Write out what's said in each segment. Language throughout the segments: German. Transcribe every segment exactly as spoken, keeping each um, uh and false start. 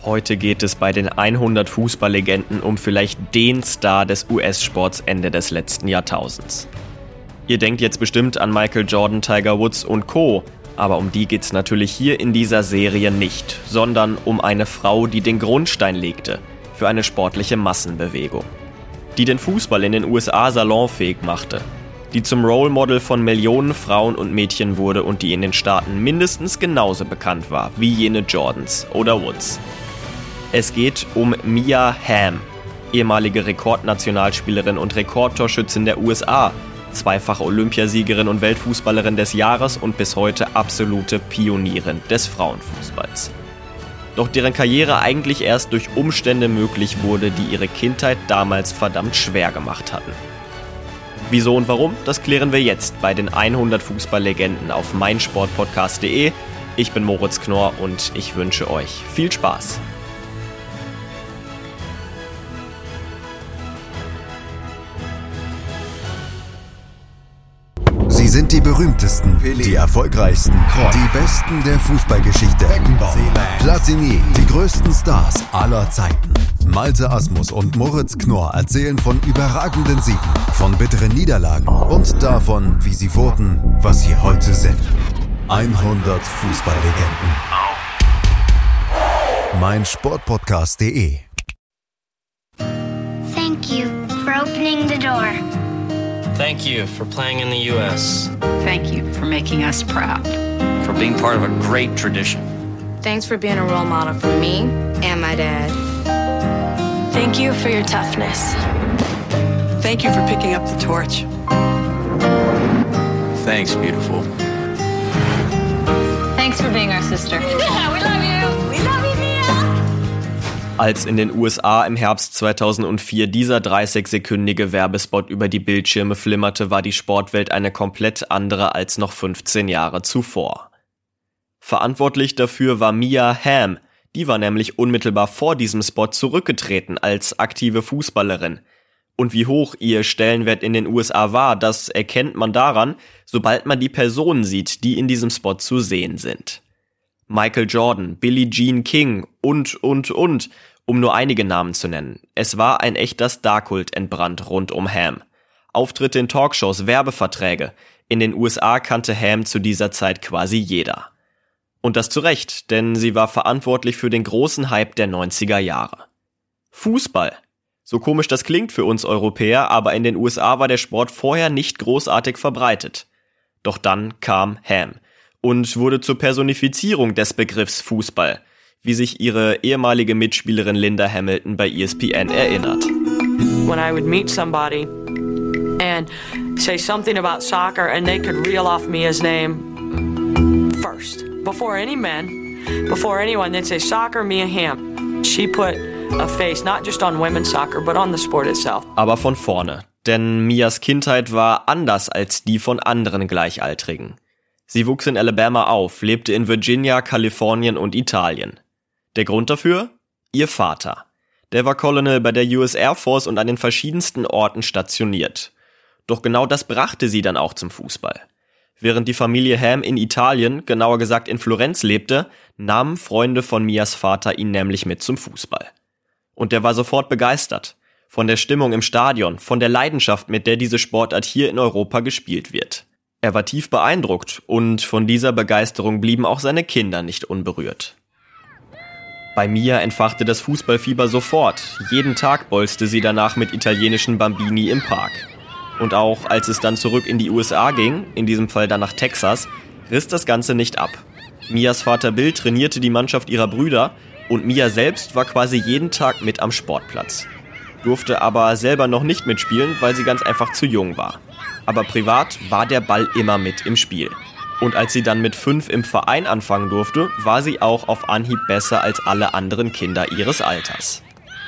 Heute geht es bei den hundert Fußballlegenden um vielleicht den Star des U S-Sports Ende des letzten Jahrtausends. Ihr denkt jetzt bestimmt an Michael Jordan, Tiger Woods und Co., aber um die geht's natürlich hier in dieser Serie nicht, sondern um eine Frau, die den Grundstein legte für eine sportliche Massenbewegung. Die den Fußball in den U S A salonfähig machte, die zum Role Model von Millionen Frauen und Mädchen wurde und die in den Staaten mindestens genauso bekannt war wie jene Jordans oder Woods. Es geht um Mia Hamm, ehemalige Rekordnationalspielerin und Rekordtorschützin der U S A, zweifache Olympiasiegerin und Weltfußballerin des Jahres und bis heute absolute Pionierin des Frauenfußballs. Doch deren Karriere eigentlich erst durch Umstände möglich wurde, die ihre Kindheit damals verdammt schwer gemacht hatten. Wieso und warum, das klären wir jetzt bei den hundert Fußballlegenden auf meinsportpodcast punkt de. Ich bin Moritz Knorr und ich wünsche euch viel Spaß. Sie sind die berühmtesten, die erfolgreichsten, die besten der Fußballgeschichte. Platini, die größten Stars aller Zeiten. Malte Asmus und Moritz Knorr erzählen von überragenden Siegen, von bitteren Niederlagen und davon, wie sie wurden, was sie heute sind. hundert Fußballlegenden. meinsportpodcast punkt de. Thank you for opening the door. Thank you for playing in the U S. Thank you for making us proud. For being part of a great tradition. Thanks for being a role model for me and my dad. Thank you for your toughness. Thank you for picking up the torch. Thanks, beautiful. Thanks for being our sister. Yeah, we love you. We love you, Mia. Als in den U S A im Herbst zweitausendvier dieser dreißig-sekündige Werbespot über die Bildschirme flimmerte, war die Sportwelt eine komplett andere als noch fünfzehn Jahre zuvor. Verantwortlich dafür war Mia Hamm, die war nämlich unmittelbar vor diesem Spot zurückgetreten als aktive Fußballerin. Und wie hoch ihr Stellenwert in den U S A war, das erkennt man daran, sobald man die Personen sieht, die in diesem Spot zu sehen sind. Michael Jordan, Billie Jean King und, und, und, um nur einige Namen zu nennen. Es war ein echter Starkult entbrannt rund um Hamm. Auftritte in Talkshows, Werbeverträge. In den U S A kannte Hamm zu dieser Zeit quasi jeder. Und das zu Recht, denn sie war verantwortlich für den großen Hype der neunziger Jahre. Fußball. So komisch das klingt für uns Europäer, aber in den U S A war der Sport vorher nicht großartig verbreitet. Doch dann kam Hamm und wurde zur Personifizierung des Begriffs Fußball, wie sich ihre ehemalige Mitspielerin Linda Hamilton bei E S P N erinnert. When I would meet somebody and say something about soccer and they could reel off Mia's name first, before any men, before anyone, they'd say soccer, Mia Hamm. She put a face not just on women's soccer, but on the sport itself. Aber von vorne, denn Mias Kindheit war anders als die von anderen Gleichaltrigen. Sie wuchs in Alabama auf, lebte in Virginia, Kalifornien und Italien. Der Grund dafür? Ihr Vater. Der war Colonel bei der U S Air Force und an den verschiedensten Orten stationiert. Doch genau das brachte sie dann auch zum Fußball. Während die Familie Hamm in Italien, genauer gesagt in Florenz lebte, nahmen Freunde von Mias Vater ihn nämlich mit zum Fußball. Und der war sofort begeistert. Von der Stimmung im Stadion, von der Leidenschaft, mit der diese Sportart hier in Europa gespielt wird. Er war tief beeindruckt und von dieser Begeisterung blieben auch seine Kinder nicht unberührt. Bei Mia entfachte das Fußballfieber sofort. Jeden Tag bolzte sie danach mit italienischen Bambini im Park. Und auch als es dann zurück in die U S A ging, in diesem Fall dann nach Texas, riss das Ganze nicht ab. Mias Vater Bill trainierte die Mannschaft ihrer Brüder und Mia selbst war quasi jeden Tag mit am Sportplatz. Durfte aber selber noch nicht mitspielen, weil sie ganz einfach zu jung war. Aber privat war der Ball immer mit im Spiel. Und als sie dann mit fünf im Verein anfangen durfte, war sie auch auf Anhieb besser als alle anderen Kinder ihres Alters.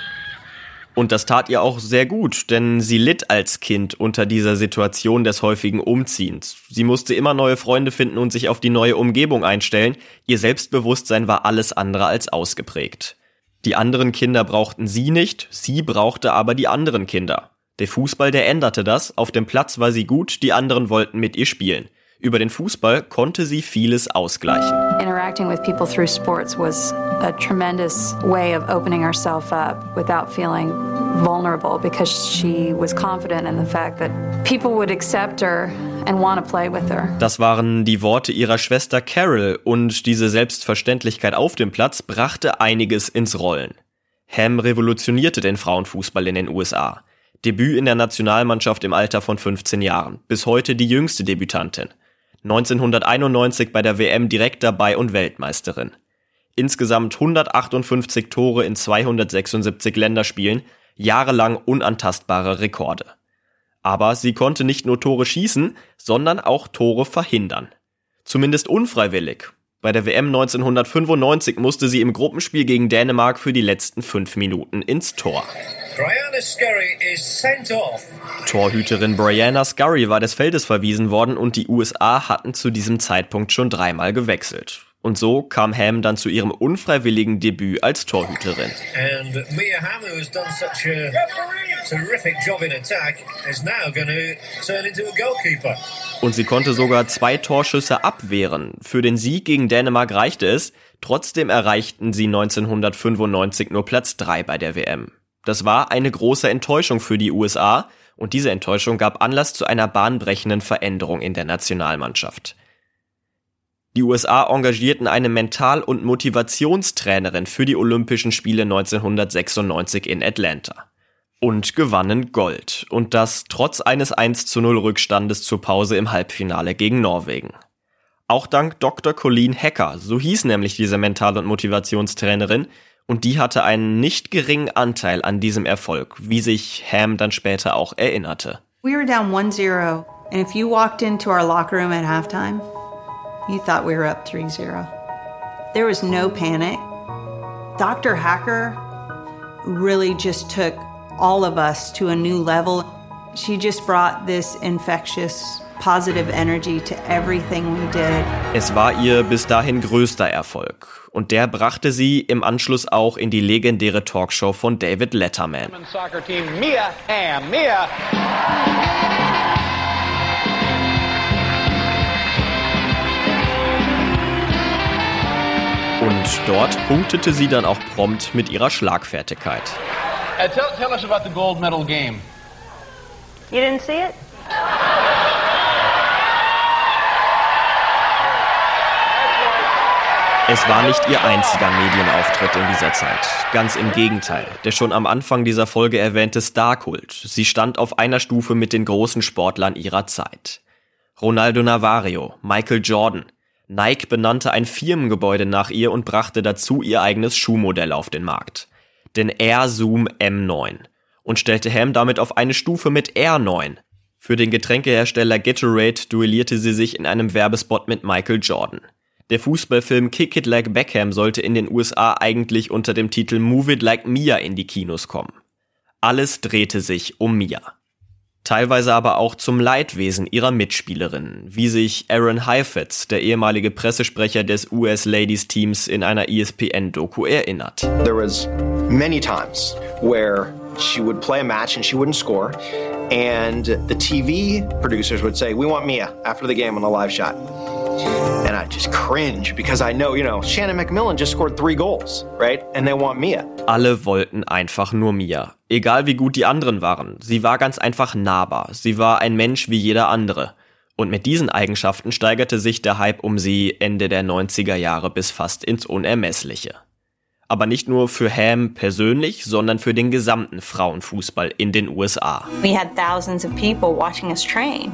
Und das tat ihr auch sehr gut, denn sie litt als Kind unter dieser Situation des häufigen Umziehens. Sie musste immer neue Freunde finden und sich auf die neue Umgebung einstellen. Ihr Selbstbewusstsein war alles andere als ausgeprägt. Die anderen Kinder brauchten sie nicht, sie brauchte aber die anderen Kinder. Der Fußball, der änderte das. Auf dem Platz war sie gut, die anderen wollten mit ihr spielen. Über den Fußball konnte sie vieles ausgleichen. Interacting with people through sports was a tremendous way of opening herself up without feeling vulnerable because she was confident in the fact that people would accept her and want to play with her. Das waren die Worte ihrer Schwester Carol und diese Selbstverständlichkeit auf dem Platz brachte einiges ins Rollen. Ham revolutionierte den Frauenfußball in den U S A. Debüt in der Nationalmannschaft im Alter von fünfzehn Jahren, bis heute die jüngste Debütantin. neunzehnhunderteinundneunzig bei der W M direkt dabei und Weltmeisterin. Insgesamt hundertachtundfünfzig Tore in zweihundertsechsundsiebzig Länderspielen, jahrelang unantastbare Rekorde. Aber sie konnte nicht nur Tore schießen, sondern auch Tore verhindern. Zumindest unfreiwillig. Bei der W M neunzehnhundertfünfundneunzig musste sie im Gruppenspiel gegen Dänemark für die letzten fünf Minuten ins Tor. Brianna Scurry is sent off. Torhüterin Brianna Scurry war des Feldes verwiesen worden und die U S A hatten zu diesem Zeitpunkt schon dreimal gewechselt. Und so kam Ham dann zu ihrem unfreiwilligen Debüt als Torhüterin. And Mia Hamm, who has done such a terrific job in attack, is now going to turn into a goalkeeper. Und sie konnte sogar zwei Torschüsse abwehren. Für den Sieg gegen Dänemark reichte es, trotzdem erreichten sie neunzehnhundertfünfundneunzig nur Platz drei bei der W M. Das war eine große Enttäuschung für die U S A und diese Enttäuschung gab Anlass zu einer bahnbrechenden Veränderung in der Nationalmannschaft. Die U S A engagierten eine Mental- und Motivationstrainerin für die Olympischen Spiele neunzehnhundertsechsundneunzig in Atlanta. Und gewannen Gold. Und das trotz eines eins zu null Rückstandes zur Pause im Halbfinale gegen Norwegen. Auch dank Doktor Colleen Hecker, so hieß nämlich diese Mental- und Motivationstrainerin, und die hatte einen nicht geringen Anteil an diesem Erfolg, wie sich Ham dann später auch erinnerte. We were down one zero, and if you walked into our locker room at halftime, you thought we were up three zero. There was no panic. Doctor Hacker really just took all of us to a new level. She just brought this infectious, positive energy to everything we did. Es war ihr bis dahin größter Erfolg. Und der brachte sie im Anschluss auch in die legendäre Talkshow von David Letterman. Soccer team Mia Hamm, Mia. Und dort punktete sie dann auch prompt mit ihrer Schlagfertigkeit. Uh, tell, tell us about the gold medal game. You didn't see it? Es war nicht ihr einziger Medienauftritt in dieser Zeit. Ganz im Gegenteil. Der schon am Anfang dieser Folge erwähnte Starkult. Sie stand auf einer Stufe mit den großen Sportlern ihrer Zeit. Ronaldo Navarro, Michael Jordan. Nike benannte ein Firmengebäude nach ihr und brachte dazu ihr eigenes Schuhmodell auf den Markt. Den Air Zoom M neun. Und stellte Ham damit auf eine Stufe mit R neun. Für den Getränkehersteller Gatorade duellierte sie sich in einem Werbespot mit Michael Jordan. Der Fußballfilm Kick It Like Beckham sollte in den U S A eigentlich unter dem Titel Move It Like Mia in die Kinos kommen. Alles drehte sich um Mia. Teilweise aber auch zum Leidwesen ihrer Mitspielerinnen, wie sich Aaron Heifetz, der ehemalige Pressesprecher des U S Ladies Teams, in einer E S P N-Doku erinnert. There was many times where she would play a match and she wouldn't score, and the T V producers would say, "We want Mia after the game on a live shot." And I just cringe because I know, you know, Shannon McMillan just scored three goals, right? And they want Mia. Alle wollten einfach nur Mia. Egal wie gut die anderen waren. Sie war ganz einfach nahbar. Sie war ein Mensch wie jeder andere. Und mit diesen Eigenschaften steigerte sich der Hype um sie Ende der neunziger Jahre bis fast ins Unermessliche. Aber nicht nur für Ham persönlich, sondern für den gesamten Frauenfußball in den U S A. We had thousands of people watching us train.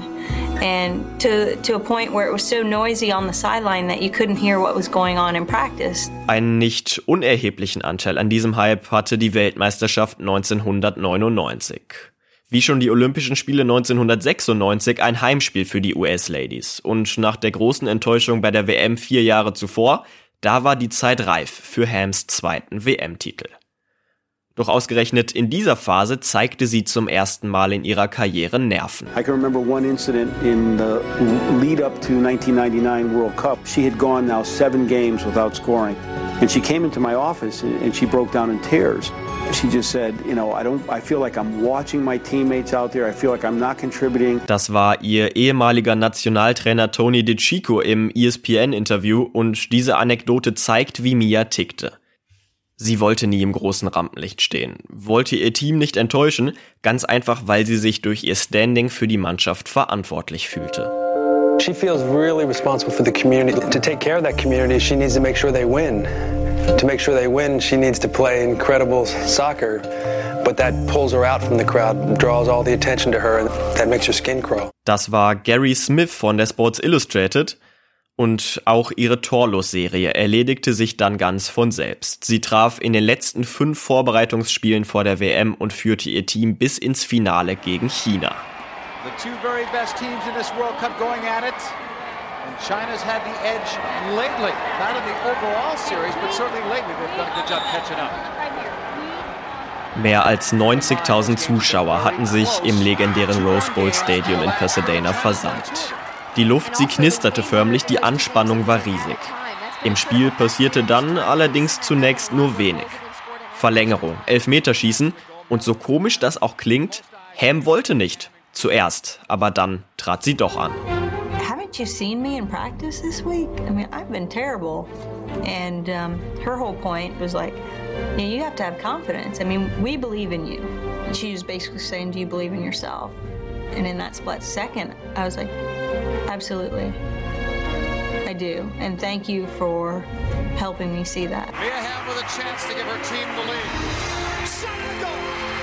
And to to a point where it was so noisy on the sideline that you couldn't hear what was going on in practice. Einen nicht unerheblichen Anteil an diesem Hype hatte die Weltmeisterschaft neunzehnhundertneunundneunzig. Wie schon die Olympischen Spiele neunzehnhundertsechsundneunzig ein Heimspiel für die U S-Ladies. Und nach der großen Enttäuschung bei der W M vier Jahre zuvor, da war die Zeit reif für Hams zweiten W M-Titel. Doch ausgerechnet in dieser Phase zeigte sie zum ersten Mal in ihrer Karriere Nerven. I can remember one incident in the lead up to nineteen ninety-nine World Cup. She had gone now seven games without scoring. And she came into my office and, and she broke down in tears. She just said, you know, I don't, I feel like I'm watching my teammates out there. I feel like I'm not contributing. Das war ihr ehemaliger Nationaltrainer Tony DeCicco im E S P N-Interview und diese Anekdote zeigt, wie Mia tickte. Sie wollte nie im großen Rampenlicht stehen, wollte ihr Team nicht enttäuschen, ganz einfach, weil sie sich durch ihr Standing für die Mannschaft verantwortlich fühlte. She feels really responsible for the community. To take care of that community, she needs to make sure they win. To make sure they win, she needs to play incredible soccer. But that pulls her out from the crowd, draws all the attention to her, and that makes her skin crawl. Das war Gary Smith von der Sports Illustrated. Und auch ihre Torlos-Serie erledigte sich dann ganz von selbst. Sie traf in den letzten fünf Vorbereitungsspielen vor der W M und führte ihr Team bis ins Finale gegen China. The two very best teams in this World Cup going at it. And China's had the edge lately. Not in the overall series, but certainly lately they've done a good job catching up. Mehr als neunzigtausend Zuschauer hatten sich im legendären Rose Bowl Stadium in Pasadena versammelt. Die Luft, sie knisterte förmlich, die Anspannung war riesig. Im Spiel passierte dann allerdings zunächst nur wenig. Verlängerung, Elfmeterschießen und so komisch das auch klingt, Ham wollte nicht. Zuerst, aber dann trat sie doch an. Haven't you seen me in practice this week? I mean, I've been terrible. And um, her whole point was like, yeah, you have to have confidence. I mean, we believe in you. And she was basically saying, do you believe in yourself? And in that split second, I was like, absolutely. I do. And thank you for helping me see that. Mia Hamm with a chance to give her team the lead. Shot and goal.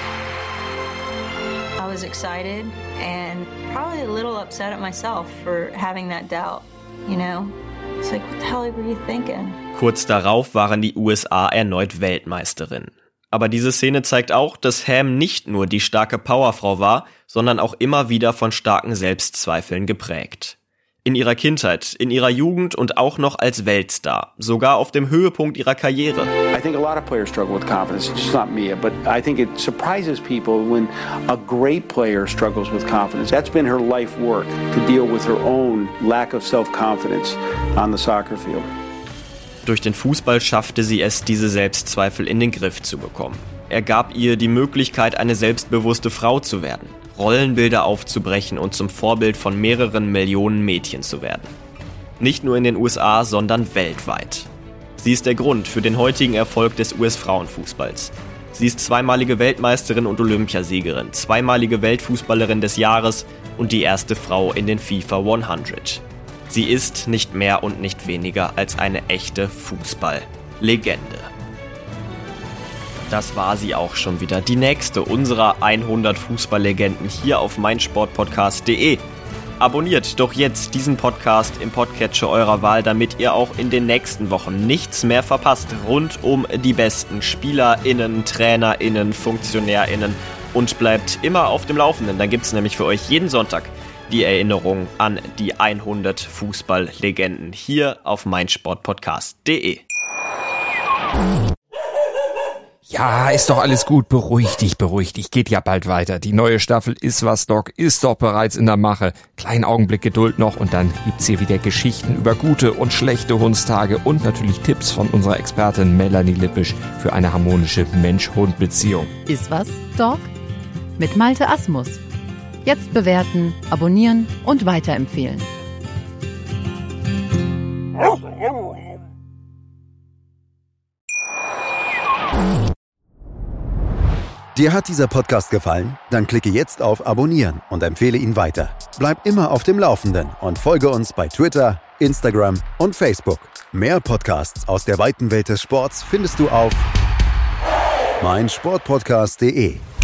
I was excited and probably a little upset at myself for having that doubt, you know? It's like, what the hell were you thinking? Kurz darauf waren die U S A erneut Weltmeisterin. Aber diese Szene zeigt auch, dass Hamm nicht nur die starke Powerfrau war, sondern auch immer wieder von starken Selbstzweifeln geprägt. In ihrer Kindheit, in ihrer Jugend und auch noch als Weltstar, sogar auf dem Höhepunkt ihrer Karriere. I think a lot of players struggle with confidence. It's just not Mia, but I think it surprises people when a great player struggles with confidence. That's been her life work, to deal with her own lack of self-confidence on the soccer field. Durch den Fußball schaffte sie es, diese Selbstzweifel in den Griff zu bekommen. Er gab ihr die Möglichkeit, eine selbstbewusste Frau zu werden, Rollenbilder aufzubrechen und zum Vorbild von mehreren Millionen Mädchen zu werden. Nicht nur in den U S A, sondern weltweit. Sie ist der Grund für den heutigen Erfolg des U S-Frauenfußballs. Sie ist zweimalige Weltmeisterin und Olympiasiegerin, zweimalige Weltfußballerin des Jahres und die erste Frau in den FIFA hundert. Sie ist nicht mehr und nicht weniger als eine echte Fußball-Legende. Das war sie auch schon wieder, die nächste unserer hundert Fußballlegenden hier auf meinsportpodcast punkt de. Abonniert doch jetzt diesen Podcast im Podcatcher eurer Wahl, damit ihr auch in den nächsten Wochen nichts mehr verpasst rund um die besten SpielerInnen, TrainerInnen, FunktionärInnen und bleibt immer auf dem Laufenden. Dann gibt's nämlich für euch jeden Sonntag die Erinnerung an die hundert Fußballlegenden hier auf meinsportpodcast punkt de. Ja, ist doch alles gut. Beruhig dich, beruhig dich. Geht ja bald weiter. Die neue Staffel Ist was, Doc ist doch bereits in der Mache. Kleinen Augenblick Geduld noch und dann gibt's hier wieder Geschichten über gute und schlechte Hundstage und natürlich Tipps von unserer Expertin Melanie Lippisch für eine harmonische Mensch-Hund-Beziehung. Ist was, Doc? Mit Malte Asmus. Jetzt bewerten, abonnieren und weiterempfehlen. Dir hat dieser Podcast gefallen? Dann klicke jetzt auf Abonnieren und empfehle ihn weiter. Bleib immer auf dem Laufenden und folge uns bei Twitter, Instagram und Facebook. Mehr Podcasts aus der weiten Welt des Sports findest du auf meinsportpodcast punkt de.